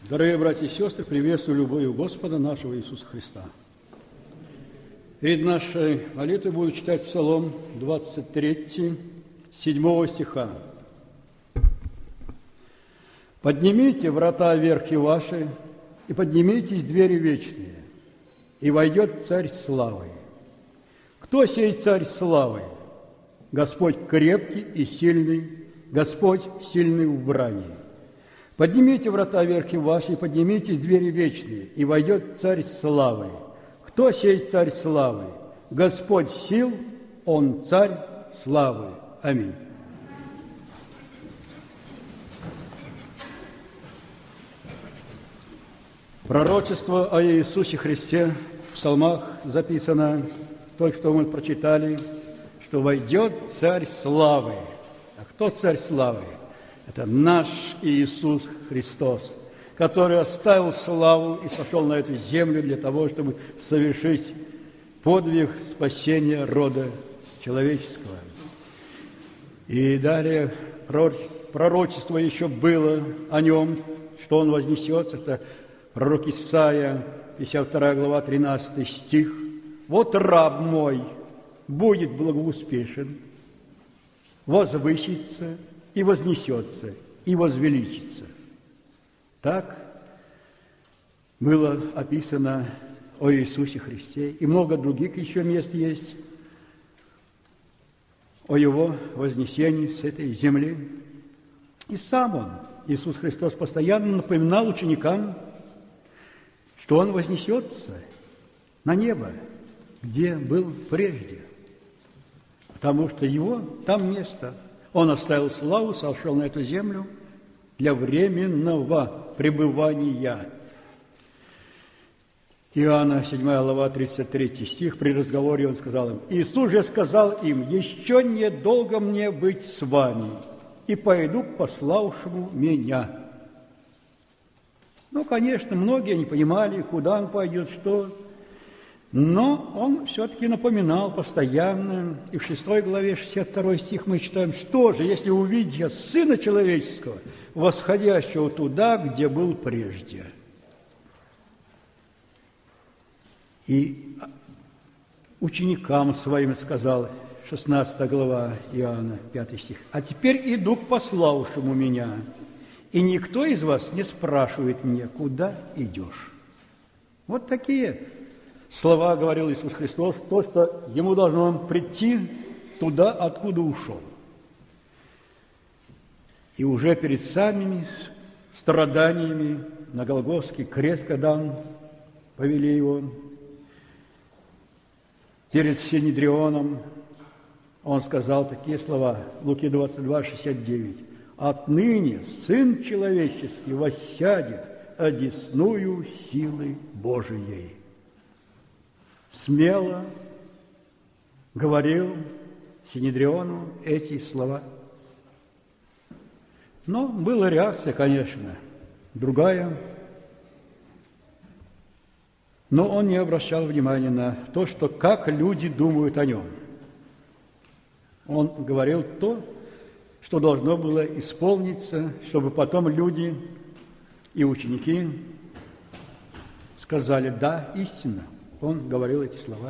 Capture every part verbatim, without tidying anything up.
Дорогие братья и сестры, приветствую любовью Господа нашего Иисуса Христа. Перед нашей молитвой буду читать Псалом двадцать три, седьмого стиха. «Поднимите врата верхи ваши, и поднимитесь двери вечные, и войдет Царь славы. Кто сей Царь славы? Господь крепкий и сильный, Господь сильный в брани. Поднимите врата верхи ваши, и поднимитесь двери вечные, и войдет Царь славы. Кто сей Царь славы? Господь сил, Он Царь славы». Аминь. Пророчество о Иисусе Христе в псалмах записано, только что мы прочитали, что войдет Царь славы. А кто Царь славы? Это наш Иисус Христос, который оставил славу и сошел на эту землю для того, чтобы совершить подвиг спасения рода человеческого. И далее пророчество еще было о нем, что он вознесется. Это пророк Исаия, пятьдесят вторая глава, тринадцатый стих. «Вот раб мой будет благоуспешен, возвысится и вознесется, и возвеличится». Так было описано о Иисусе Христе. И много других еще мест есть о Его вознесении с этой земли. И сам Он, Иисус Христос, постоянно напоминал ученикам, что Он вознесется на небо, где был прежде, потому что Его там место. Он оставил славу, сошел на эту землю для временного пребывания. Иоанна, седьмая глава, тридцать третий стих, при разговоре он сказал им: «Иисус же сказал им: еще недолго мне быть с вами, и пойду к пославшему меня». Ну, конечно, многие не понимали, куда он пойдет, что. Но он все-таки напоминал постоянно. И в шестой главе, шестьдесят второй стих мы читаем: «Что же, если увидеть я Сына Человеческого, восходящего туда, где был прежде?» И ученикам своим сказал, шестнадцатая глава Иоанна, пятый стих: «А теперь иду к пославшему меня, и никто из вас не спрашивает меня, куда идешь». Вот такие слова говорил Иисус Христос, то, что Ему должно прийти туда, откуда ушел. И уже перед самыми страданиями на Голгофский крест, когда Он повели Его, перед Синедрионом, Он сказал такие слова, Луки двадцать два, шестьдесят девять: «Отныне Сын Человеческий воссядет одесную силы Божией». Смело говорил Синедриону эти слова. Но была реакция, конечно, другая. Но он не обращал внимания на то, что как люди думают о нем. Он говорил то, что должно было исполниться, чтобы потом люди и ученики сказали: «Да, истинно». Он говорил эти слова.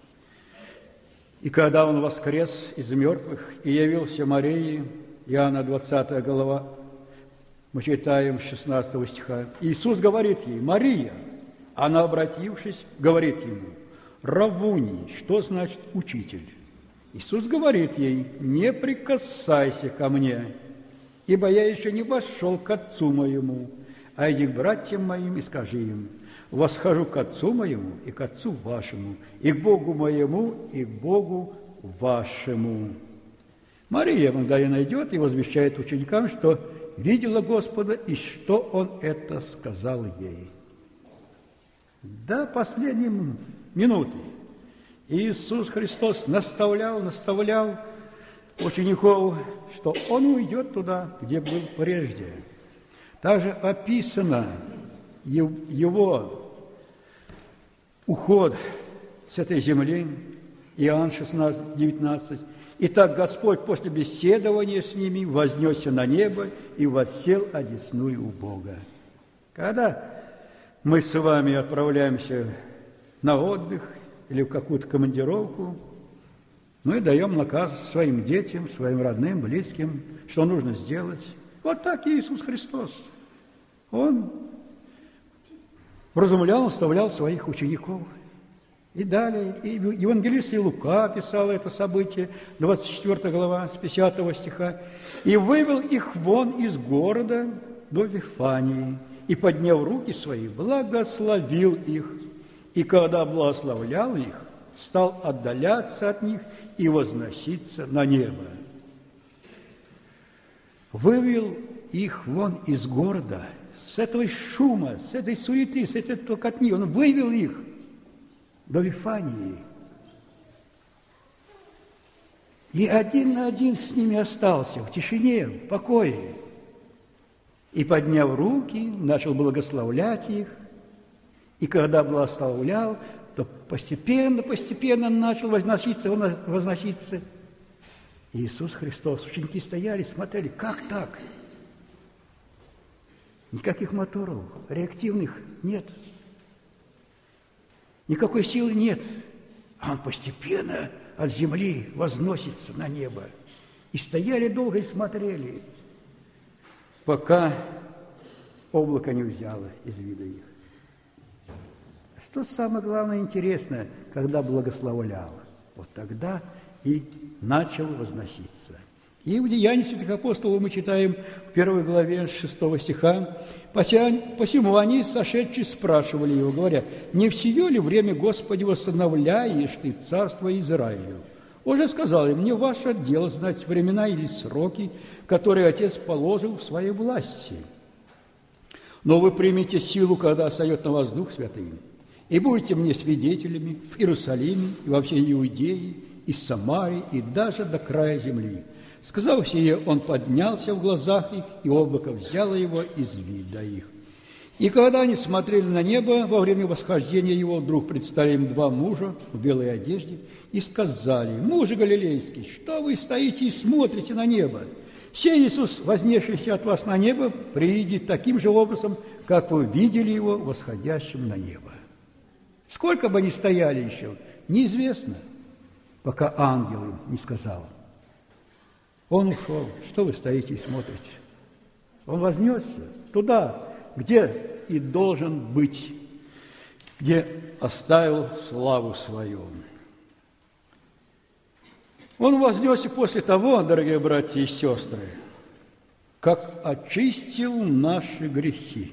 И когда Он воскрес из мертвых и явился Марии, Иоанна двадцатая глава, мы читаем шестнадцатого стиха, Иисус говорит ей: «Мария». Она, обратившись, говорит Ему: «Раввуни», что значит «учитель». Иисус говорит ей: «Не прикасайся ко мне, ибо я еще не вошел к Отцу моему, а иди к братьям моим и скажи им: восхожу к Отцу моему и к Отцу вашему, и к Богу моему, и к Богу вашему». Мария Магдалина идет и возвещает ученикам, что видела Господа и что Он это сказал ей. До последней минуты Иисус Христос наставлял, наставлял учеников, что Он уйдет туда, где был прежде. Также описано Его уход с этой земли, Иоанн шестнадцать, девятнадцать. «Итак, Господь после беседования с ними вознесся на небо и воссел одесную у Бога». Когда мы с вами отправляемся на отдых или в какую-то командировку, мы даем наказ своим детям, своим родным, близким, что нужно сделать. Вот так и Иисус Христос. Он вразумлял, наставлял своих учеников. И далее, и евангелист Лука писал это событие, двадцать четвёртая глава, с пятидесятого стиха. «И вывел их вон из города до Вифании, и, подняв руки свои, благословил их. И когда благословлял их, стал отдаляться от них и возноситься на небо». Вывел их вон из города, с этого шума, с этой суеты, с этой толкотни. Он вывел их до Вифании. И один на один с ними остался, в тишине, в покое. И, подняв руки, начал благословлять их. И когда благословлял, то постепенно, постепенно начал возноситься, возноситься. Иисус Христос. Ученики стояли, смотрели, как так? Никаких моторов, реактивных нет. Никакой силы нет. А он постепенно от земли возносится на небо. И стояли долго и смотрели, пока облако не взяло из вида их. Что самое главное интересное, когда благословлял, вот тогда и начал возноситься. И в Деянии святых апостолов мы читаем в первой главе шестого стиха: «Посему они, сошедшие, спрашивали его, говоря: не в сие ли время, Господи, восстановляешь ты царство Израилю? Он же сказал им: не ваше дело знать времена или сроки, которые Отец положил в своей власти. Но вы примите силу, когда сойдет на вас Дух Святый, и будете мне свидетелями в Иерусалиме и во всей Иудее, и Самарии, и даже до края земли». Сказав сие, он поднялся в глазах их, и облако взяло его из вида их. И когда они смотрели на небо во время восхождения его, вдруг предстали им два мужа в белой одежде и сказали: «Мужи галилейские, что вы стоите и смотрите на небо? Сей Иисус, вознесшийся от вас на небо, приидет таким же образом, как вы видели его восходящим на небо». Сколько бы они стояли еще, неизвестно, пока ангел им не сказал. Он ушел. Что вы стоите и смотрите? Он вознесся туда, где и должен быть, где оставил славу свою. Он вознесся после того, дорогие братья и сестры, как очистил наши грехи,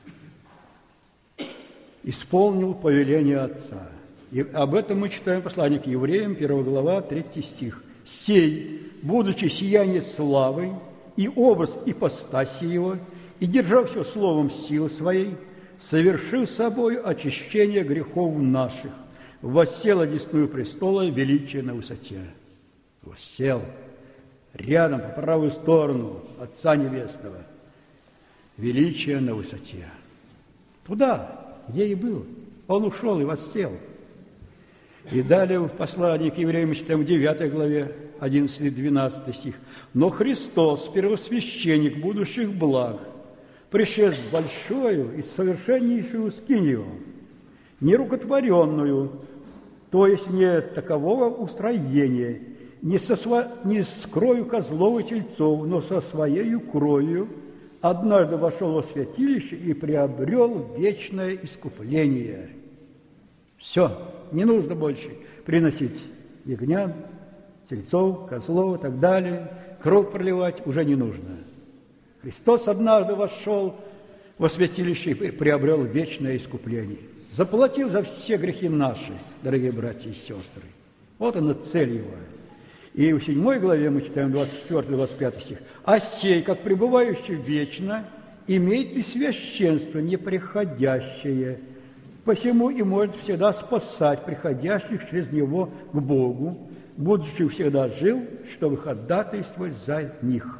исполнил повеление Отца. И об этом мы читаем послание к евреям, первая глава, третий стих. «Сей, будучи сияние славы, и образ ипостаси его, и держа все словом силы своей, совершил собою очищение грехов наших, воссел одесную престола величия на высоте». Воссел рядом, по правую сторону Отца Небесного, величие на высоте. Туда, где и был. Он ушел и воссел. И далее в послании к евреям мы читаем в девятой главе, одиннадцатый-двенадцатый стих. «Но Христос, первосвященник будущих благ, пришед в большую и совершеннейшую скинию, нерукотворенную, то есть не такового устроения, не, со сво... не с крою козлов и тельцов, но со своею кровью, однажды вошел во святилище и приобрел вечное искупление». Все, не нужно больше приносить ягнят, тельцов, козлов и так далее. Кровь проливать уже не нужно. Христос однажды вошел во святилище и приобрел вечное искупление. Заплатил за все грехи наши, дорогие братья и сестры. Вот она цель его. И в седьмой главе мы читаем двадцать четвёртый двадцать пятый стих. «А сей, как пребывающий вечно, имеет и священство неприходящее, посему и может всегда спасать приходящих через него к Богу, будучи всегда жив, чтобы ходатайствовать за них».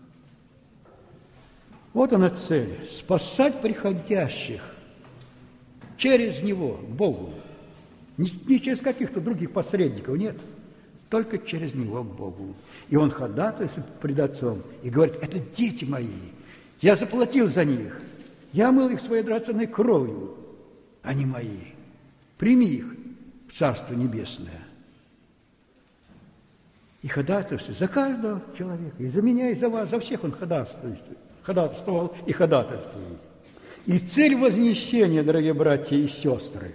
Вот она цель – спасать приходящих через него к Богу. Не, не через каких-то других посредников, нет, только через него к Богу. И он ходатайствует пред Отцом и говорит: это дети мои, я заплатил за них, Я омыл их своей драгоценной кровью, они мои. Прими их в Царство Небесное. И ходатайствуй за каждого человека, и за меня, и за вас, за всех он ходатайствует, ходатайствовал и ходатайствует. И цель вознесения, дорогие братья и сестры,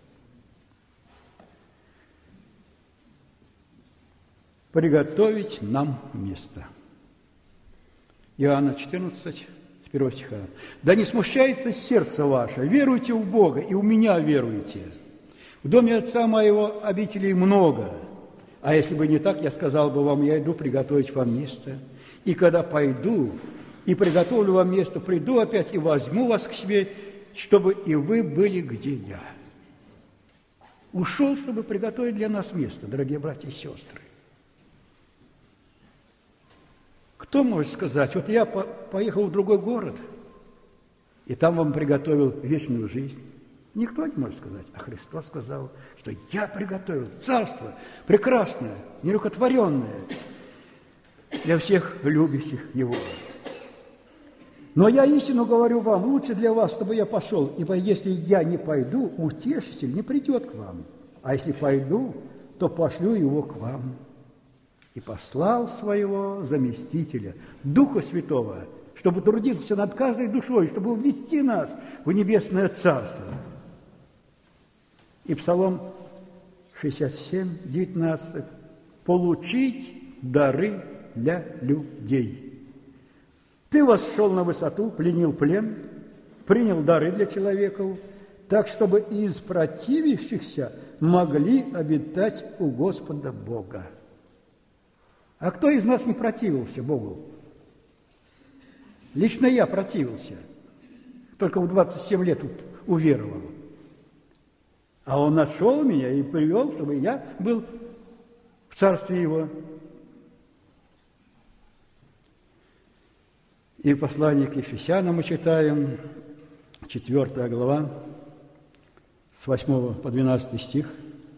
приготовить нам место. Иоанна четырнадцать, с первого стиха. «Да не смущается сердце ваше, веруйте в Бога, и у меня веруйте. В доме Отца моего обителей много, а если бы не так, я сказал бы вам, я иду приготовить вам место. И когда пойду и приготовлю вам место, приду опять и возьму вас к себе, чтобы и вы были, где я». Ушел, чтобы приготовить для нас место, дорогие братья и сестры. Кто может сказать, вот я по поехал в другой город, и там вам приготовил вечную жизнь? Никто не может сказать, а Христос сказал, что я приготовил царство прекрасное, нерукотворенное для всех любящих Его. Но я истину говорю вам, лучше для вас, чтобы я пошел, ибо если я не пойду, утешитель не придет к вам, а если пойду, то пошлю его к вам. И послал своего заместителя, Духа Святого, чтобы трудиться над каждой душой, чтобы ввести нас в небесное царство. И Псалом шестьдесят семь, девятнадцать. «Получить дары для людей». Ты восшел на высоту, пленил плен, принял дары для человеков, так, чтобы из противящихся могли обитать у Господа Бога. А кто из нас не противился Богу? Лично я противился. Только в двадцать семь лет уверовал. А Он нашел меня и привел, чтобы я был в царстве Его. И в послании к Ефесянам мы читаем, четвёртая глава, с восьмого по двенадцатый стих.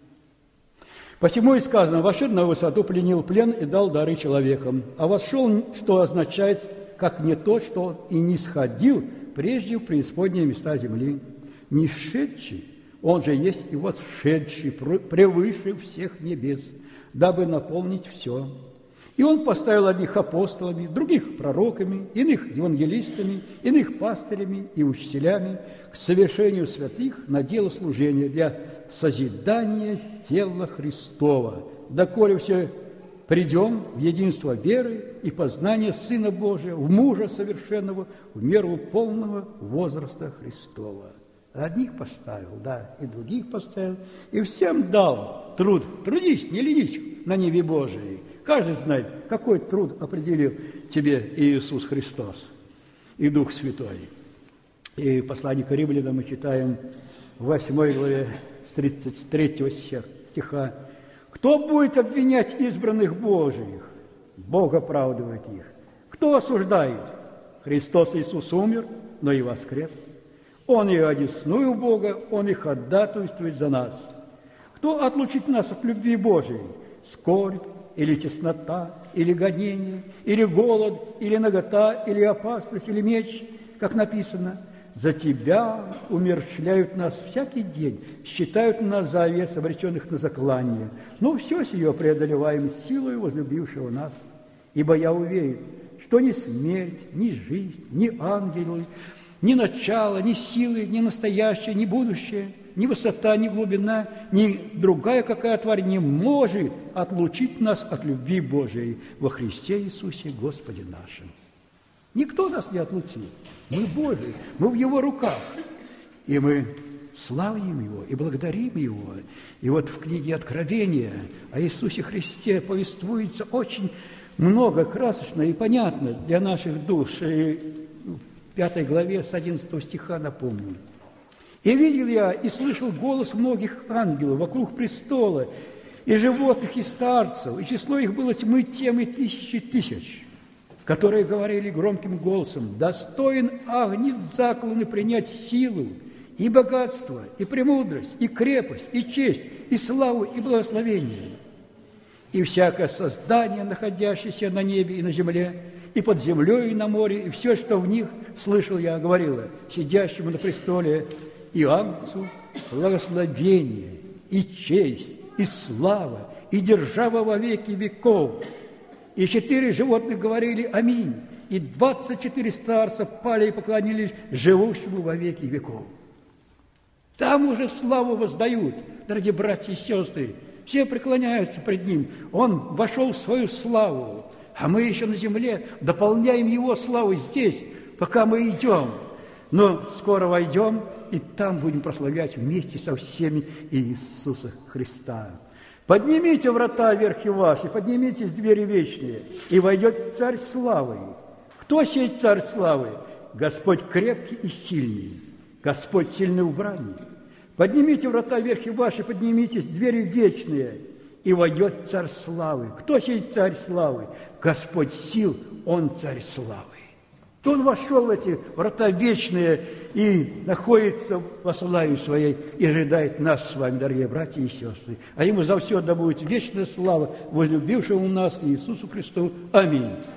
«Посему и сказано, вошед на высоту, пленил плен и дал дары человекам, а восшел, что означает, как не тот, что и не сходил прежде в преисподние места земли, не шедший, он же есть и восшедший превыше всех небес, дабы наполнить все. И он поставил одних апостолами, других пророками, иных евангелистами, иных пастырями и учителями к совершению святых на дело служения для созидания тела Христова, доколе все придем в единство веры и познания Сына Божия, в мужа совершенного, в меру полного возраста Христова». Одних поставил, да, и других поставил, и всем дал труд. Трудись, не ленись на ниве Божией. Каждый знает, какой труд определил тебе Иисус Христос и Дух Святой. И в послании к Римлянам мы читаем в восьмой главе с тридцать третьего стиха: «Кто будет обвинять избранных Божиих? Бог оправдывает их. Кто осуждает? Христос Иисус умер, но и воскрес. Он и одесную Бога, Он и ходатайствует за нас. Кто отлучит нас от любви Божией? Скорбь, или теснота, или гонение, или голод, или нагота, или опасность, или меч, как написано: за Тебя умерщвляют нас всякий день, считают нас за овец, обреченных на заклание. Но все сие преодолеваем силою возлюбившего нас. Ибо я уверен, что ни смерть, ни жизнь, ни ангелы, ни начало, ни силы, ни настоящее, ни будущее, ни высота, ни глубина, ни другая какая тварь не может отлучить нас от любви Божией во Христе Иисусе Господе нашим. Никто нас не отлучит. Мы Божии, мы в Его руках. И мы славим Его и благодарим Его. И вот в книге Откровения о Иисусе Христе повествуется очень много, красочно и понятно для наших душ. И в пятой главе с одиннадцатого стиха напомню. «И видел я, и слышал голос многих ангелов вокруг престола, и животных, и старцев, и число их было тьмы тем и тысячи тысяч, которые говорили громким голосом: достоин Агнец закланный принять силу, и богатство, и премудрость, и крепость, и честь, и славу, и благословение. И всякое создание, находящееся на небе и на земле, и под землей, и на море, и все, что в них, слышал я, говорила сидящему на престоле и Агнцу благословение, и честь, и слава, и держава во веки веков. И четыре животных говорили «Аминь», и двадцать четыре старца пали и поклонились живущему во веки веков. Там уже славу воздают, дорогие братья и сестры. Все преклоняются пред Ним. Он вошел в свою славу, а мы еще на земле дополняем Его славу здесь, пока мы идем. Но скоро войдем, и там будем прославлять вместе со всеми Иисуса Христа. Поднимите врата верхи ваши, поднимитесь двери вечные, и войдет Царь славы. Кто сей Царь славы? Господь крепкий и сильный, Господь сильный в брани. Поднимите врата верхи ваши, поднимитесь двери вечные, и войдет Царь славы. Кто сей Царь славы? Господь сил, Он Царь славы. Он вошел в эти врата вечные и находится во славе Своей и ожидает нас с вами, дорогие братья и сестры. А Ему за все да будет вечная слава, возлюбившему нас Иисусу Христу. Аминь.